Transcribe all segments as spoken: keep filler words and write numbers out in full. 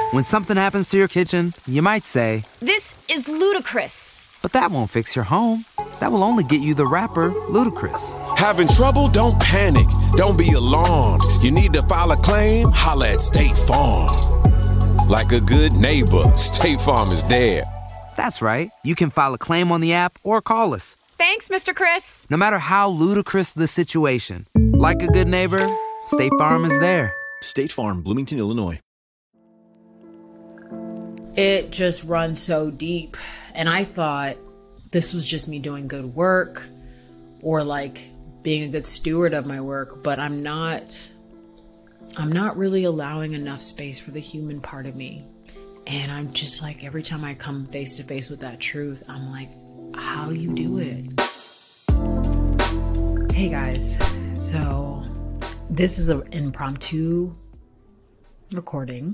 When something happens to your kitchen, you might say, "This is ludicrous." But that won't fix your home. That will only get you the rapper, Ludacris. Having trouble? Don't panic. Don't be alarmed. You need to file a claim? Holla at State Farm. Like a good neighbor, State Farm is there. That's right. You can file a claim on the app or call us. Thanks, Mister Chris. No matter how ludicrous the situation, like a good neighbor, State Farm is there. State Farm, Bloomington, Illinois. It just runs so deep. And I thought this was just me doing good work or like being a good steward of my work, but I'm not, I'm not really allowing enough space for the human part of me. And I'm just like, every time I come face to face with that truth, I'm like, how you do it? Hey guys, so this is an impromptu recording.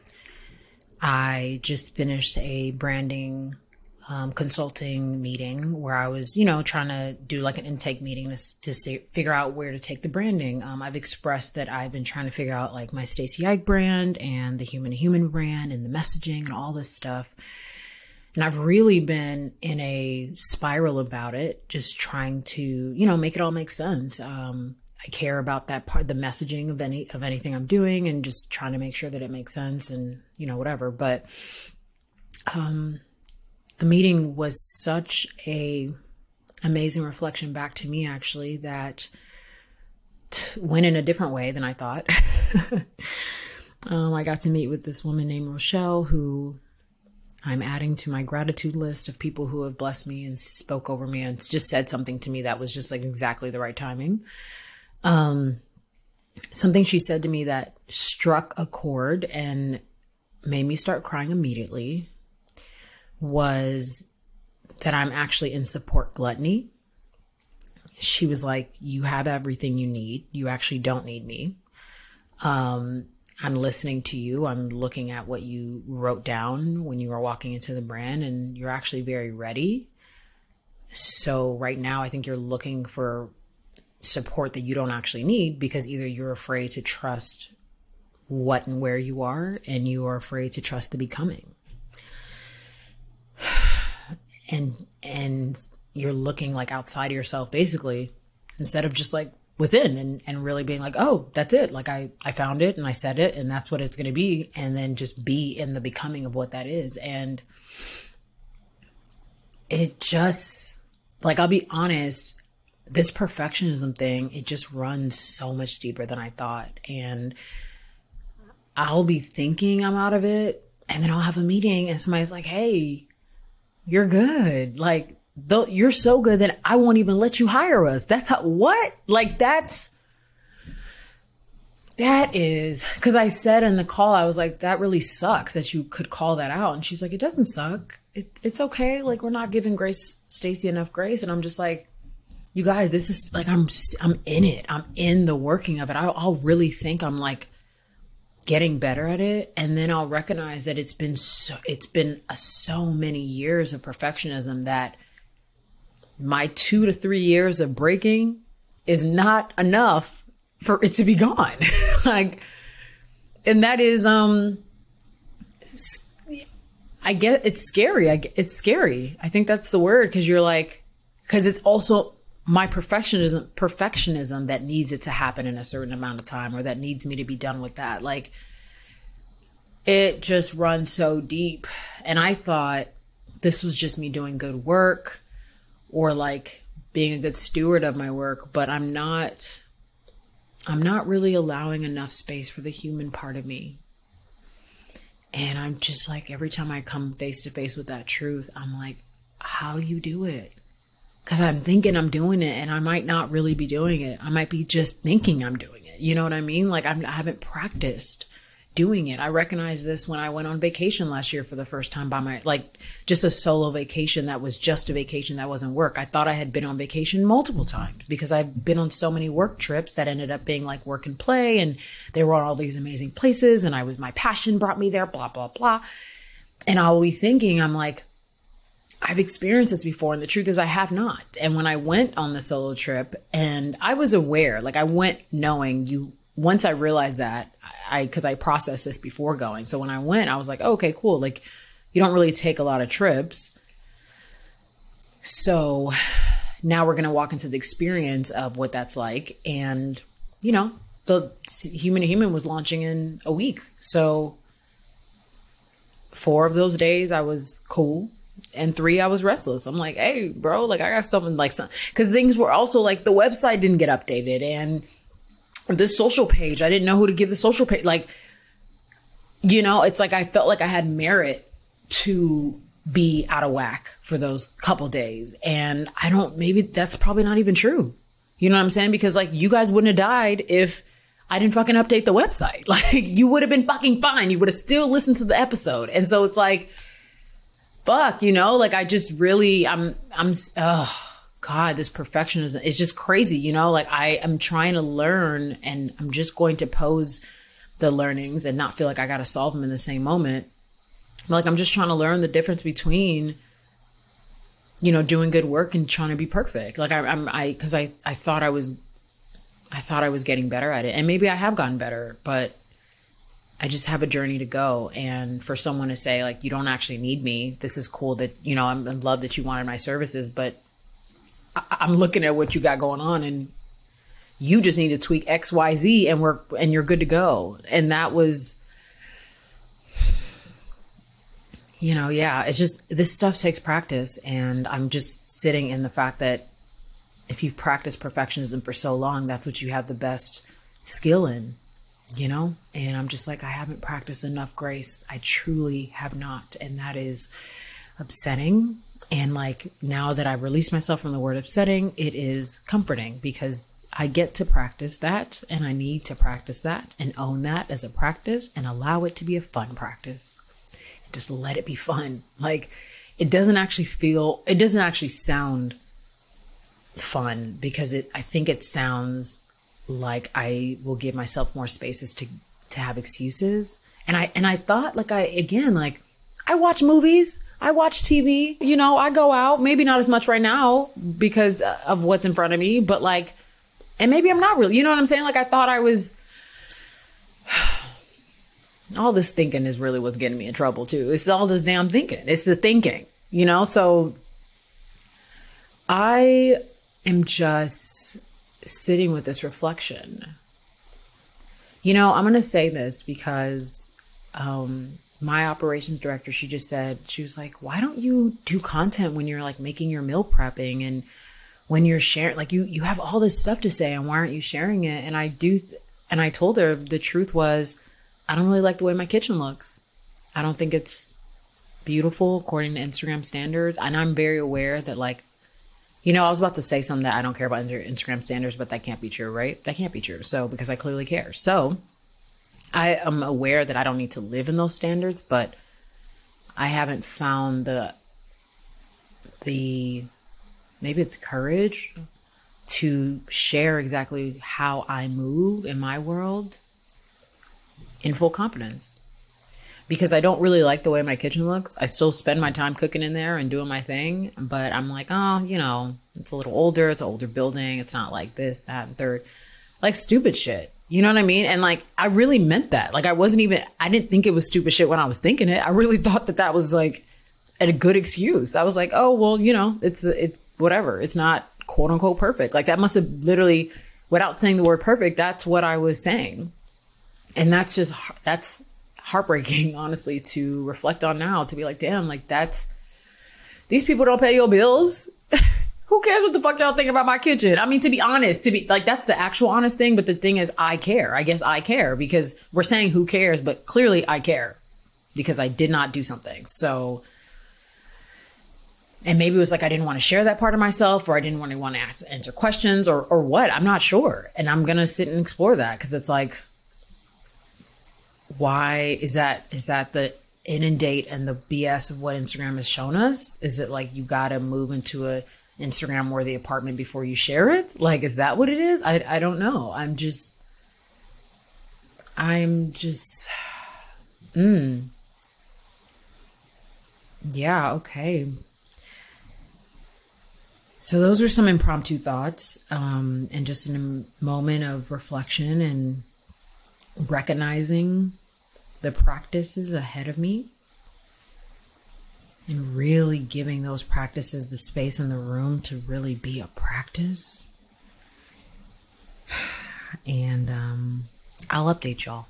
I just finished a branding um, consulting meeting where I was, you know, trying to do like an intake meeting to, to see, figure out where to take the branding. Um, I've expressed that I've been trying to figure out like my Stacey Ike brand and the Human to Human brand and the messaging and all this stuff. And I've really been in a spiral about it, just trying to, you know, make it all make sense. Um, I care about that part, the messaging of any, of anything I'm doing and just trying to make sure that it makes sense and, you know, whatever. But, um, the meeting was such a amazing reflection back to me, actually, that t- went in a different way than I thought. um, I got to meet with this woman named Rochelle, who I'm adding to my gratitude list of people who have blessed me and spoke over me and just said something to me that was just like exactly the right timing. Um, something she said to me that struck a chord and made me start crying immediately was that I'm actually in support gluttony. She was like, you have everything you need. You actually don't need me. Um, I'm listening to you. I'm looking at what you wrote down when you were walking into the brand, and you're actually very ready. So right now, I think you're looking for support that you don't actually need because either you're afraid to trust what and where you are, and you are afraid to trust the becoming. And, and you're looking like outside of yourself, basically, instead of just like within and, and really being like, oh, that's it. Like I, I found it and I said it and that's what it's going to be. And then just be in the becoming of what that is. And it just like, I'll be honest, this perfectionism thing, it just runs so much deeper than I thought. And I'll be thinking I'm out of it. And then I'll have a meeting and somebody's like, hey, you're good. Like, though you're so good that I won't even let you hire us. That's how, what? Like, that's, that is, cause I said in the call, I was like, that really sucks that you could call that out. And she's like, it doesn't suck. It, it's okay. Like, we're not giving Grace, Stacey enough grace. And I'm just like, you guys, this is like, I'm, I'm in it. I'm in the working of it. I'll, I'll really think I'm like getting better at it. And then I'll recognize that it's been so, it's been a, so many years of perfectionism that my two to three years of breaking is not enough for it to be gone. Like, and that is, um, I get, it's scary. I get, it's scary. I think that's the word. Cause you're like, cause it's also my perfectionism, perfectionism that needs it to happen in a certain amount of time, or that needs me to be done with that. Like, it just runs so deep. And I thought this was just me doing good work or like being a good steward of my work, but I'm not, I'm not really allowing enough space for the human part of me. And I'm just like, every time I come face to face with that truth, I'm like, how you do it? Because I'm thinking I'm doing it and I might not really be doing it. I might be just thinking I'm doing it. You know what I mean? Like I'm, I haven't practiced doing it. I recognized this when I went on vacation last year for the first time by my, like just a solo vacation that was just a vacation that wasn't work. I thought I had been on vacation multiple times because I've been on so many work trips that ended up being like work and play. And they were on all these amazing places. And I was, my passion brought me there, blah, blah, blah. And I'll be thinking, I'm like, I've experienced this before. And the truth is I have not. And when I went on the solo trip and I was aware, like I went knowing you, once I realized that I, cause I processed this before going. So when I went, I was like, oh, okay, cool. Like you don't really take a lot of trips. So now we're going to walk into the experience of what that's like. And, you know, the Human to Human was launching in a week. So four of those days I was cool. And three, I was restless. I'm like, hey, bro, like I got something like some, because things were also like the website didn't get updated and this social page, I didn't know who to give the social page. Like, you know, it's like I felt like I had merit to be out of whack for those couple days. And I don't, maybe that's probably not even true. You know what I'm saying? Because like you guys wouldn't have died if I didn't fucking update the website. Like you would have been fucking fine. You would have still listened to the episode. And so it's like, fuck, you know, like I just really, I'm, I'm, oh God, this perfectionism is just crazy. You know, like I am trying to learn and I'm just going to pose the learnings and not feel like I got to solve them in the same moment. Like I'm just trying to learn the difference between, you know, doing good work and trying to be perfect. Like I, I'm, I, cause I, I thought I was, I thought I was getting better at it and maybe I have gotten better, but I just have a journey to go. And for someone to say like, you don't actually need me. This is cool that, you know, I'm in love that you wanted my services, but I- I'm looking at what you got going on and you just need to tweak X, Y, Z and we're, and you're good to go. And that was, you know, yeah, it's just, this stuff takes practice. And I'm just sitting in the fact that if you've practiced perfectionism for so long, that's what you have the best skill in. You know, and I'm just like, I haven't practiced enough grace. I truly have not. And that is upsetting. And like now that I've released myself from the word upsetting, it is comforting because I get to practice that and I need to practice that and own that as a practice and allow it to be a fun practice. Just let it be fun. Like it doesn't actually feel, it doesn't actually sound fun because it, I think it sounds like I will give myself more spaces to, to have excuses. And I, and I thought like I, again, like I watch movies, I watch T V, you know, I go out, maybe not as much right now because of what's in front of me, but like, and maybe I'm not really, you know what I'm saying? Like I thought I was, all this thinking is really what's getting me in trouble too. It's all this damn thinking. It's the thinking, you know? So I am just sitting with this reflection. You know, I'm going to say this because um, my operations director, she just said, she was like, why don't you do content when you're like making your meal prepping and when you're sharing, like you, you have all this stuff to say and why aren't you sharing it? And I do. And I told her the truth was, I don't really like the way my kitchen looks. I don't think it's beautiful according to Instagram standards. And I'm very aware that like, you know, I was about to say something that I don't care about Instagram standards, but that can't be true, right? That can't be true. So, because I clearly care. So, I am aware that I don't need to live in those standards, but I haven't found the, the, maybe it's courage to share exactly how I move in my world in full confidence. Because I don't really like the way my kitchen looks. I still spend my time cooking in there and doing my thing. But I'm like, oh, you know, it's a little older. It's an older building. It's not like this, that, and third. Like stupid shit. You know what I mean? And like, I really meant that. Like, I wasn't even, I didn't think it was stupid shit when I was thinking it. I really thought that that was like a good excuse. I was like, oh, well, you know, it's, it's whatever. It's not quote unquote perfect. Like that must have literally, without saying the word perfect, that's what I was saying. And that's just, that's, heartbreaking, honestly, to reflect on now, to be like, damn, like that's, these people don't pay your bills. Who cares what the fuck y'all think about my kitchen? I mean, to be honest, to be like, that's the actual honest thing. But the thing is, I care. I guess I care because we're saying who cares, but clearly I care because I did not do something. So, and maybe it was like, I didn't want to share that part of myself, or I didn't want to want to ask, answer questions or, or what, I'm not sure. And I'm going to sit and explore that. Cause it's like, why is that? Is that the inundate and the B S of what Instagram has shown us? Is it like you got to move into a Instagram worthy apartment before you share it? Like, is that what it is? I, I don't know. I'm just, I'm just, mm. Yeah, okay. So those were some impromptu thoughts, um, and just in a moment of reflection and recognizing the practices ahead of me and really giving those practices the space in the room to really be a practice. And um, I'll update y'all.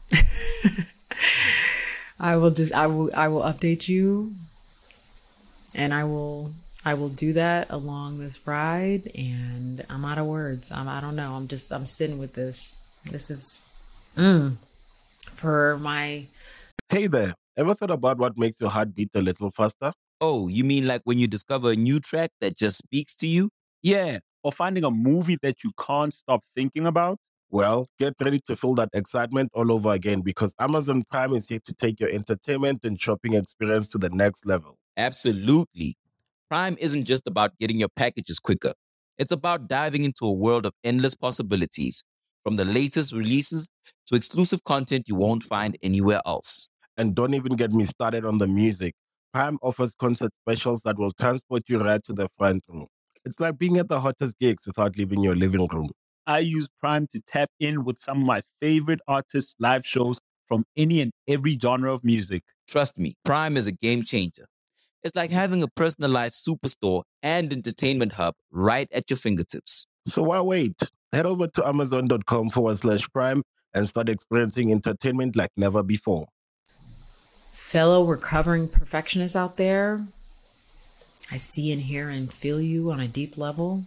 I will just, I will, I will update you, and I will, I will do that along this ride. And I'm out of words. I'm, I don't know. I'm just, I'm sitting with this. This is, mm, for my. Hey there. Ever thought about what makes your heart beat a little faster? Oh, you mean like when you discover a new track that just speaks to you? Yeah, or finding a movie that you can't stop thinking about? Well, get ready to feel that excitement all over again, because Amazon Prime is here to take your entertainment and shopping experience to the next level. Absolutely. Prime isn't just about getting your packages quicker. It's about diving into a world of endless possibilities, from the latest releases to exclusive content you won't find anywhere else. And don't even get me started on the music. Prime offers concert specials that will transport you right to the front row. It's like being at the hottest gigs without leaving your living room. I use Prime to tap in with some of my favorite artists' live shows from any and every genre of music. Trust me, Prime is a game changer. It's like having a personalized superstore and entertainment hub right at your fingertips. So why wait? Head over to amazon.com forward slash prime and start experiencing entertainment like never before. Fellow recovering perfectionists out there, I see and hear and feel you on a deep level.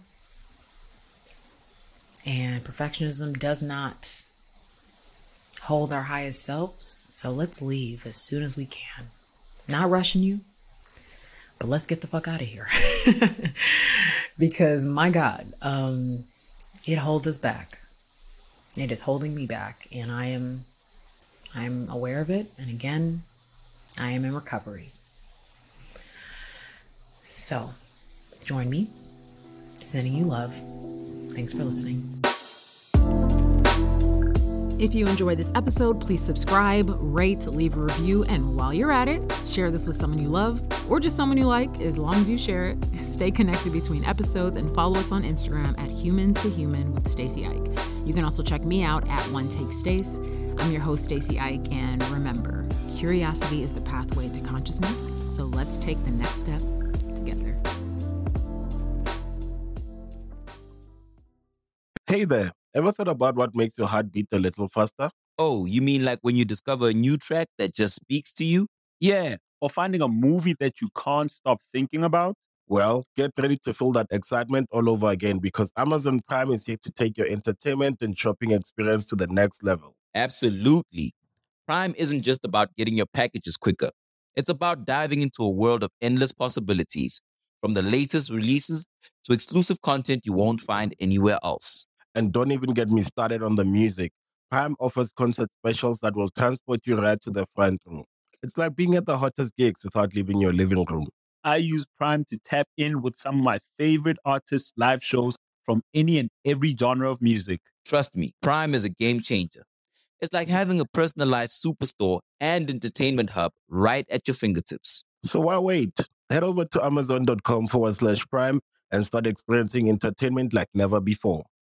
And perfectionism does not hold our highest selves. So let's leave as soon as we can. Not rushing you, but let's get the fuck out of here. Because my God, um, it holds us back. It is holding me back. And I am, I'm aware of it. And again, I am in recovery. So join me. Sending you love. Thanks for listening. If you enjoyed this episode, please subscribe, rate, leave a review, and while you're at it, share this with someone you love or just someone you like, as long as you share it. Stay connected between episodes and follow us on Instagram at Human to Human with Stacey Ike. You can also check me out at One Take Stace. I'm your host, Stacey Ike, and remember, curiosity is the pathway to consciousness, so let's take the next step together. Hey there. Ever thought about what makes your heart beat a little faster? Oh, you mean like when you discover a new track that just speaks to you? Yeah, or finding a movie that you can't stop thinking about? Well, get ready to feel that excitement all over again, because Amazon Prime is here to take your entertainment and shopping experience to the next level. Absolutely. Prime isn't just about getting your packages quicker. It's about diving into a world of endless possibilities, from the latest releases to exclusive content you won't find anywhere else. And don't even get me started on the music. Prime offers concert specials that will transport you right to the front row. It's like being at the hottest gigs without leaving your living room. I use Prime to tap in with some of my favorite artists' live shows from any and every genre of music. Trust me, Prime is a game changer. It's like having a personalized superstore and entertainment hub right at your fingertips. So why wait? Head over to amazon.com forward slash prime and start experiencing entertainment like never before.